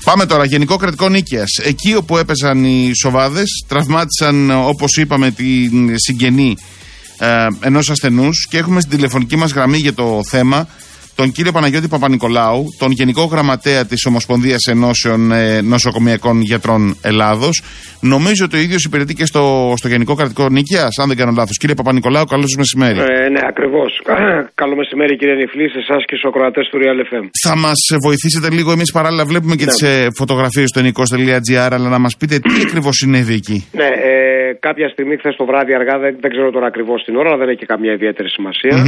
Πάμε τώρα, Γενικό Κρατικό Νίκαιας. Εκεί όπου έπαιζαν οι σοβάδες, τραυμάτισαν, όπως είπαμε, την συγγενή ενός ασθενούς και έχουμε στην τηλεφωνική μας γραμμή για το θέμα τον κύριο Παναγιώτη Παπανικολάου, τον Γενικό Γραμματέα της Ομοσπονδίας Ενώσεων Νοσοκομειακών Γιατρών Ελλάδος. Νομίζω ότι ο ίδιος υπηρετεί και στο Γενικό Κρατικό Νίκαιας, αν δεν κάνω λάθος. Κύριε Παπανικολάου, καλό σας μεσημέρι. Ναι, ακριβώς. Καλό μεσημέρι, κύριε Νιφλή, σε εσάς και στους ακροατές του Real FM. Θα μας βοηθήσετε λίγο, εμείς παράλληλα βλέπουμε και τις φωτογραφίες στο enikos.gr, αλλά να μας πείτε τι ακριβώς συνέβη εκεί. Ναι, κάποια στιγμή χθες το βράδυ αργά, δεν ξέρω τώρα ακριβώς την ώρα, αλλά δεν έχει καμία ιδιαίτερη σημασία.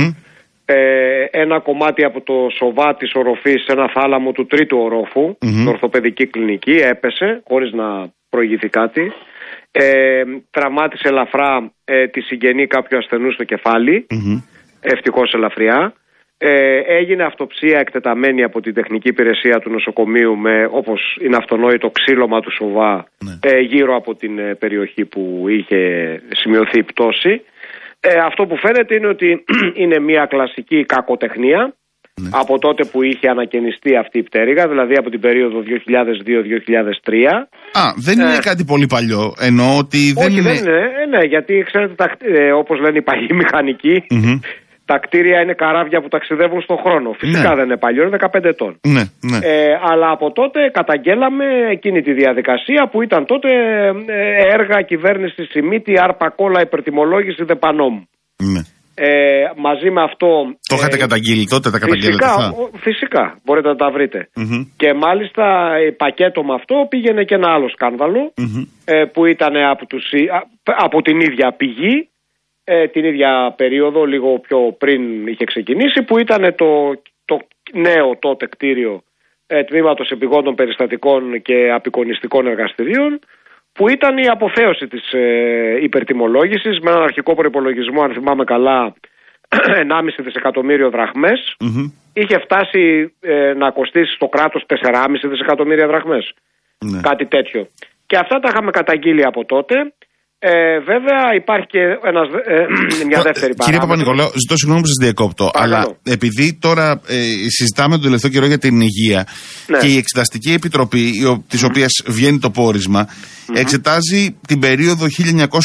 Ένα κομμάτι από το σοβά της οροφής σε ένα θάλαμο του τρίτου ορόφου, στην ορθοπαιδική κλινική, έπεσε χωρίς να προηγηθεί κάτι. Τραυμάτισε ελαφρά τη συγγενή κάποιου ασθενού στο κεφάλι, ευτυχώς ελαφριά. Έγινε αυτοψία εκτεταμένη από την τεχνική υπηρεσία του νοσοκομείου με, όπως είναι αυτονόητο, ξύλωμα του σοβά γύρω από την περιοχή που είχε σημειωθεί η πτώση. Αυτό που φαίνεται είναι ότι είναι μια κλασική κακοτεχνία από τότε που είχε ανακαινιστεί αυτή η πτέρυγα, δηλαδή από την περίοδο 2002-2003. Δεν είναι κάτι πολύ παλιό, εννοώ ότι δεν είναι... Όχι, δεν είναι, ναι, γιατί ξέρετε, όπως λένε οι παλιοί μηχανικοί, τα κτίρια είναι καράβια που ταξιδεύουν στον χρόνο. Φυσικά δεν είναι παλιό, είναι 15 ετών. Αλλά από τότε καταγγέλαμε εκείνη τη διαδικασία που ήταν τότε έργα κυβέρνηση Σιμίτη, άρπα κόλλα, υπερτιμολόγηση δεπανόμ. Μαζί με αυτό... Το είχατε καταγγείλει τότε, τα καταγγέλλετε αυτά? Φυσικά, μπορείτε να τα βρείτε. Και μάλιστα πακέτο με αυτό πήγαινε και ένα άλλο σκάνδαλο που ήταν από την ίδια πηγή, την ίδια περίοδο, λίγο πιο πριν είχε ξεκινήσει, που ήταν το νέο τότε κτίριο τμήματος επιγόντων περιστατικών και απεικονιστικών εργαστηρίων, που ήταν η αποθέωση της υπερτιμολόγησης με έναν αρχικό προϋπολογισμό, αν θυμάμαι καλά, 1,5 δισεκατομμύριο δραχμές. Είχε φτάσει να κοστίσει στο κράτος 4,5 δισεκατομμύρια δραχμές. Κάτι τέτοιο. Και αυτά τα είχαμε καταγγείλει από τότε. Βέβαια υπάρχει και μια δεύτερη παράμετρο. Κύριε Παπανικολάου, ζητώ συγγνώμη που σας διακόπτω, αλλά επειδή τώρα συζητάμε τον τελευταίο καιρό για την υγεία και η Εξεταστική Επιτροπή, της οποίας βγαίνει το πόρισμα, εξετάζει την περίοδο 1997,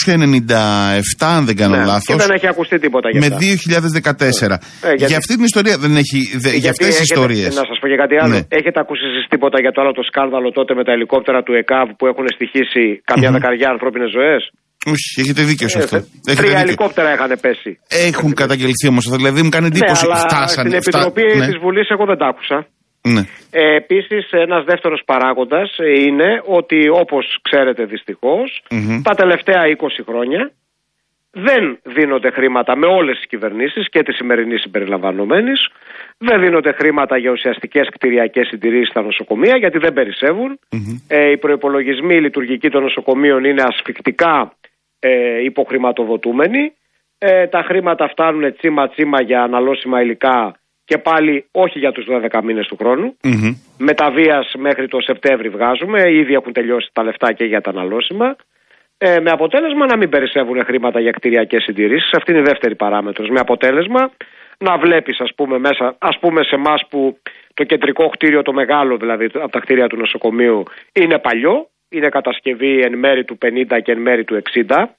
αν δεν κάνω λάθος, και δεν έχει ακουστεί τίποτα για αυτά. Με 2014. Για αυτή την ιστορία δεν έχει, για αυτές τις ιστορίες. Να σας πω και κάτι άλλο. Έχετε ακούσει εσείς τίποτα για το άλλο το σκάνδαλο τότε με τα ελικόπτερα του ΕΚΑΒ που έχουν στοιχήσει καμιά δεκαριά ανθρώπινες ζωές? Όχι, έχετε δίκιο σε αυτό. 3 ελικόπτερα είχαν πέσει. Έχουν καταγγελθεί όμως αυτά, δηλαδή μου κάνει εντύπωση. Φτάσανε. Στην Επιτροπή της Βουλής εγώ δεν τα άκουσα. Επίσης, ένας δεύτερος παράγοντας είναι ότι, όπως ξέρετε δυστυχώς, τα τελευταία 20 χρόνια δεν δίνονται χρήματα με όλες τις κυβερνήσεις και τη σημερινή συμπεριλαμβανομένης. Δεν δίνονται χρήματα για ουσιαστικές κτηριακές συντηρήσεις στα νοσοκομεία, γιατί δεν περισσεύουν. Οι προϋπολογισμοί λειτουργικοί των νοσοκομείων είναι ασφικτικά υποχρηματοδοτούμενοι. Τα χρήματα φτάνουν τσίμα-τσίμα για αναλώσιμα υλικά και πάλι όχι για τους 12 μήνες του χρόνου. Με τα βίας μέχρι το Σεπτέμβρη βγάζουμε, ήδη έχουν τελειώσει τα λεφτά και για τα αναλώσιμα. Με αποτέλεσμα να μην περισσεύουν χρήματα για κτηριακές συντηρήσεις. Αυτή είναι η δεύτερη παράμετρος. Με αποτέλεσμα να βλέπεις, ας πούμε σε εμάς που το κεντρικό κτίριο, το μεγάλο δηλαδή από τα κτίρια του νοσοκομείου, είναι παλιό, είναι κατασκευή εν μέρη του 50 και εν μέρη του 60,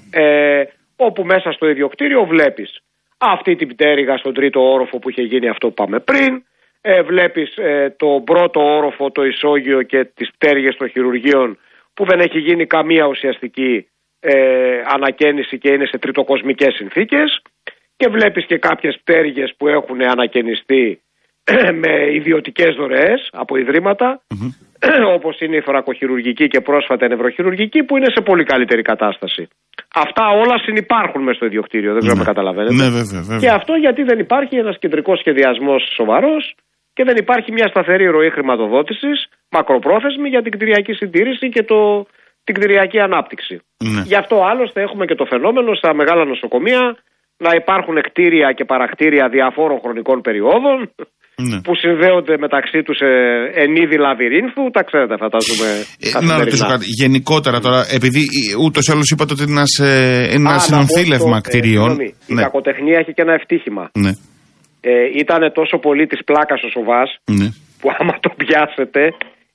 όπου μέσα στο ίδιο κτίριο βλέπεις αυτή την πτέρυγα στον τρίτο όροφο που είχε γίνει αυτό που πάμε πριν, βλέπεις το πρώτο όροφο, το ισόγειο και τις πτέρυγες των χειρουργείων που δεν έχει γίνει καμία ουσιαστική ανακαίνιση και είναι σε τριτοκοσμικές συνθήκες, και βλέπεις και κάποιες πτέρυγες που έχουν ανακαινιστεί με ιδιωτικές δωρεές από ιδρύματα, όπως είναι η θωρακοχειρουργική και πρόσφατα η νευροχειρουργική, που είναι σε πολύ καλύτερη κατάσταση. Αυτά όλα συνυπάρχουν μες στο ίδιο κτίριο, δεν ξέρω αν καταλαβαίνετε. Βέβαια. Και αυτό γιατί δεν υπάρχει ένας κεντρικός σχεδιασμός σοβαρός και δεν υπάρχει μια σταθερή ροή χρηματοδότησης μακροπρόθεσμη για την κτηριακή συντήρηση και την κτηριακή ανάπτυξη. Γι' αυτό άλλωστε έχουμε και το φαινόμενο στα μεγάλα νοσοκομεία να υπάρχουν κτίρια και παρακτήρια διαφόρων χρονικών περιόδων που συνδέονται μεταξύ τους εν είδη λαβυρίνθου. Τα ξέρετε, φαντάζομαι. Να ρωτήσω κάτι. Γενικότερα τώρα, επειδή ούτως ή άλλως είπατε ότι είναι ένα συνονθήλευμα κτιρίων. Η κακοτεχνία έχει και ένα ευτύχημα. Ήταν τόσο πολύ της πλάκας ο σοβάς που άμα το πιάσετε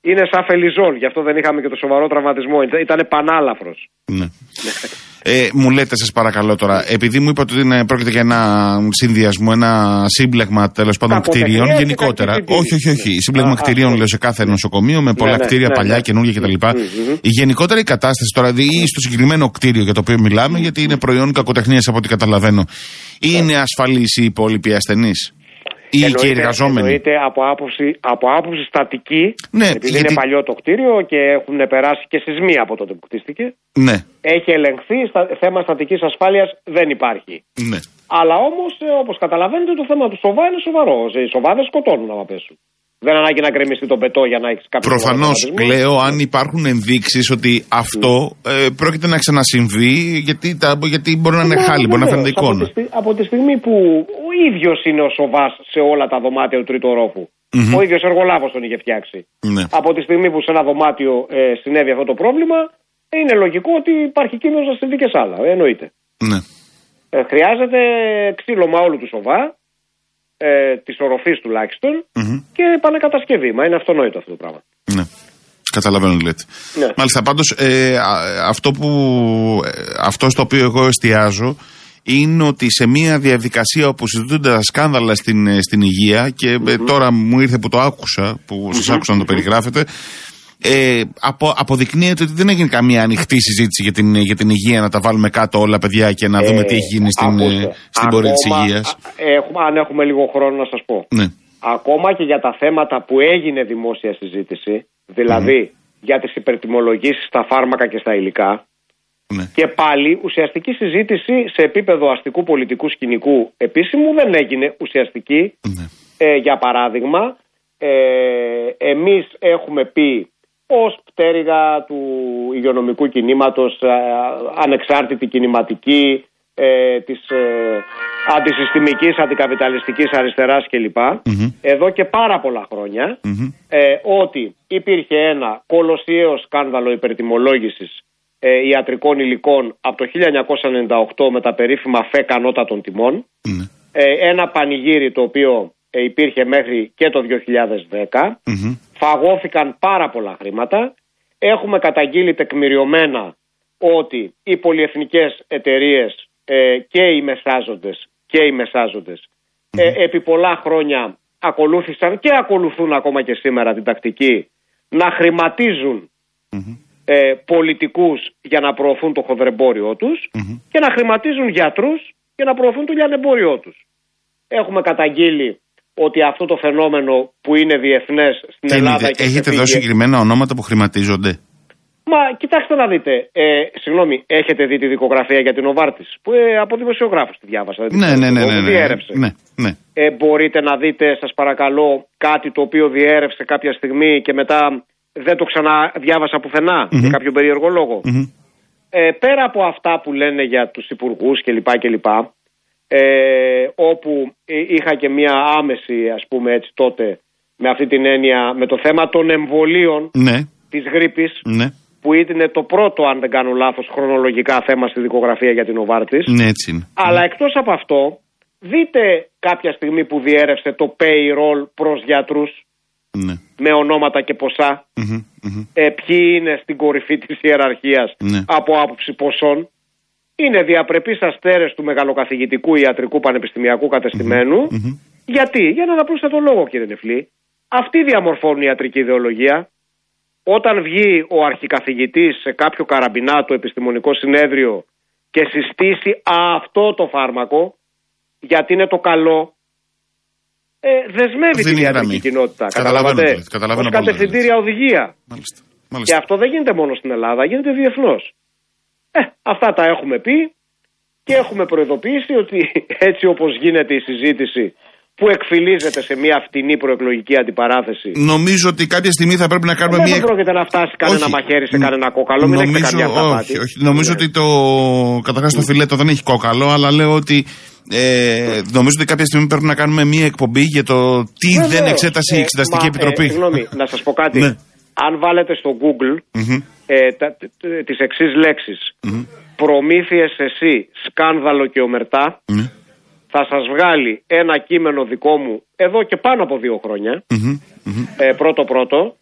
είναι σαν φελιζόν, γι' αυτό δεν είχαμε και το σοβαρό τραυματισμό. Ήταν πανάλαφρος. Ναι. Μου λέτε, σας παρακαλώ τώρα, επειδή μου είπατε ότι πρόκειται για ένα συνδυασμό, ένα σύμπλεγμα τέλος πάντων κτίριων γενικότερα. Όχι. Σύμπλεγμα κτίριων, λέω, σε κάθε νοσοκομείο με πολλά κτίρια παλιά, καινούργια κτλ. Γενικότερα η κατάσταση τώρα, ή στο συγκεκριμένο κτίριο για το οποίο μιλάμε, γιατί είναι προϊόν κακοτεχνίας από ό,τι καταλαβαίνω, είναι ασφαλής οι υπόλοιποι ασθενείς? Ή και οι εργαζόμενοι? Εννοείται από άποψη στατική, επειδή είναι παλιό το κτίριο και έχουν περάσει και σεισμοί από τότε που χτίστηκε. Ναι. Έχει ελεγχθεί, θέμα στατικής ασφάλειας δεν υπάρχει. Ναι. Αλλά όμως, όπως καταλαβαίνετε, το θέμα του σοβά είναι σοβαρό. Οι σοβάδες σκοτώνουν άμα πέσουν. Δεν ανάγκη να γκρεμιστεί τον πετό για να έχει κάποιο. Προφανώς, λέω, αν υπάρχουν ενδείξεις ότι αυτό πρόκειται να ξανασυμβεί, γιατί μπορεί να είναι χάλι, μπορεί να φαίνεται εικόνα. Από τη στιγμή που ο ίδιος είναι ο σοβάς σε όλα τα δωμάτια του τρίτου ορόφου, ο ίδιος εργολάβος τον είχε φτιάξει. Ναι. Από τη στιγμή που σε ένα δωμάτιο συνέβη αυτό το πρόβλημα, είναι λογικό ότι υπάρχει κίνδυνος να συμβεί και σ' άλλα. Εννοείται. Ναι. Χρειάζεται ξύλωμα όλου του σοβά. Της οροφής τουλάχιστον και επανακατασκευή. Μα είναι αυτονόητο αυτό το πράγμα. Ναι. Καταλαβαίνω τι λέτε. Ναι. Μάλιστα, πάντως αυτό στο οποίο εγώ εστιάζω είναι ότι σε μια διαδικασία όπου συζητούνται τα σκάνδαλα στην υγεία και τώρα μου ήρθε που το άκουσα, που σας άκουσα να το περιγράφετε, αποδεικνύεται ότι δεν έγινε καμία ανοιχτή συζήτηση για την υγεία, να τα βάλουμε κάτω όλα, παιδιά, και να δούμε τι έχει γίνει στην πορεία της υγείας. Αν έχουμε λίγο χρόνο να σας πω. Ναι. Ακόμα και για τα θέματα που έγινε δημόσια συζήτηση, δηλαδή για τις υπερτιμολογήσεις στα φάρμακα και στα υλικά, και πάλι ουσιαστική συζήτηση σε επίπεδο αστικού πολιτικού σκηνικού επίσημου δεν έγινε ουσιαστική. Για παράδειγμα, εμείς έχουμε πει ως πτέρυγα του υγειονομικού κινήματος, ανεξάρτητη κινηματική, της αντισυστημικής, αντικαπιταλιστικής αριστεράς κλπ. Εδώ και πάρα πολλά χρόνια, ότι υπήρχε ένα κολοσιαίο σκάνδαλο υπερτιμολόγησης ιατρικών υλικών από το 1998 με τα περίφημα ΦΕΚ ανώτατων τιμών. Ένα πανηγύρι το οποίο υπήρχε μέχρι και το 2010. Φαγώθηκαν πάρα πολλά χρήματα. Έχουμε καταγγείλει τεκμηριωμένα ότι οι πολυεθνικές εταιρείες και οι μεσάζοντες επί πολλά χρόνια ακολούθησαν και ακολουθούν ακόμα και σήμερα την τακτική να χρηματίζουν πολιτικούς για να προωθούν το χονδρεμπόριό τους και να χρηματίζουν γιατρούς για να προωθούν το λιανεμπόριό τους. Έχουμε καταγγείλει ότι αυτό το φαινόμενο που είναι διεθνές στην Ελλάδα... Έχετε δώσει συγκεκριμένα ονόματα που χρηματίζονται? Μα κοιτάξτε να δείτε, συγγνώμη, έχετε δει τη δικογραφία για την Νοβάρτης, που από δημοσιογράφους τη διάβασα. Ναι. Μπορείτε να δείτε, σας παρακαλώ, κάτι το οποίο διέρευσε κάποια στιγμή και μετά δεν το ξαναδιάβασα πουθενά για κάποιο περίεργο λόγο. Πέρα από αυτά που λένε για τους υπουργούς κλπ. Όπου είχα και μια άμεση, ας πούμε έτσι τότε, με αυτή την έννοια, με το θέμα των εμβολίων της γρίπης, που ήταν το πρώτο, αν δεν κάνω λάθος, χρονολογικά θέμα στη δικογραφία για την Νοβάρτης. Έτσι είναι. Αλλά εκτός από αυτό, δείτε κάποια στιγμή που διέρευσε το payroll προς γιατρούς, με ονόματα και ποσά, ποιοι είναι στην κορυφή της ιεραρχίας από άποψη ποσών. Είναι διαπρεπείς αστέρες του μεγαλοκαθηγητικού ιατρικού πανεπιστημιακού κατεστημένου. Γιατί? Για έναν απλούστατο λόγο, κύριε Νεφλή. Αυτοί διαμορφώνουν η ιατρική ιδεολογία. Όταν βγει ο αρχικαθηγητής σε κάποιο καραμπινάτο επιστημονικό συνέδριο και συστήσει αυτό το φάρμακο, γιατί είναι το καλό, δεσμεύει την ιατρική κοινότητα. Καταλαβαίνετε? Ως κατευθυντήρια οδηγία. Μάλιστα. Και αυτό δεν γίνεται μόνο στην Ελλάδα, γίνεται διεθνώς. Αυτά τα έχουμε πει και έχουμε προειδοποιήσει ότι έτσι όπως γίνεται η συζήτηση που εκφυλίζεται σε μια φτηνή προεκλογική αντιπαράθεση. Νομίζω ότι κάποια στιγμή θα πρέπει να κάνουμε μια. Δεν πρόκειται να φτάσει κανένα μαχαίρι σε κανένα κόκαλο. Μην έχετε καμιά αυταπάτη. Νομίζω ότι καταρχάς το φιλέτο δεν έχει κόκαλο, αλλά λέω ότι νομίζω ότι κάποια στιγμή πρέπει να κάνουμε μια εκπομπή για το τι δεν εξέτασε η Εξεταστική Επιτροπή. Συγγνώμη, να σας πω κάτι. Αν βάλετε στο Google τις εξής λέξεις, προμήθειες εσύ, σκάνδαλο και ομερτά, θα σας βγάλει ένα κείμενο δικό μου εδώ και πάνω από 2 χρόνια, πρώτο,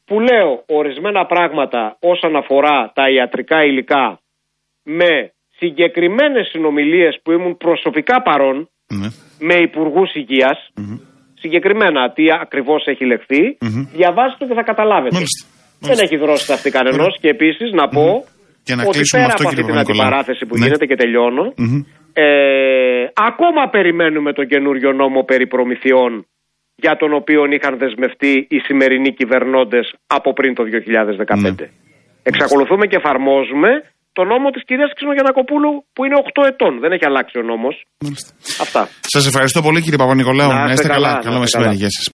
που λέω ορισμένα πράγματα όσον αφορά τα ιατρικά υλικά με συγκεκριμένες συνομιλίες που ήμουν προσωπικά παρόν με υπουργούς υγείας, συγκεκριμένα τι ακριβώς έχει λεχθεί, διαβάστε το και θα καταλάβετε. Δεν έχει δρώσει αυτή κανενός. Και επίσης να πω ότι πέρα από αυτή την αντιπαράθεση που γίνεται, και τελειώνω, ακόμα περιμένουμε τον καινούριο νόμο περί προμηθειών, για τον οποίο είχαν δεσμευτεί οι σημερινοί κυβερνώντες από πριν το 2015. Εξακολουθούμε και εφαρμόζουμε το νόμο της κυρίας Ξινογιαννακοπούλου που είναι 8 ετών. Δεν έχει αλλάξει ο νόμος. Αυτά. Σας ευχαριστώ πολύ, κύριε Παπα-Νικολάου. Να είστε καλά. Καλό μεσημέρι. Γεια σας.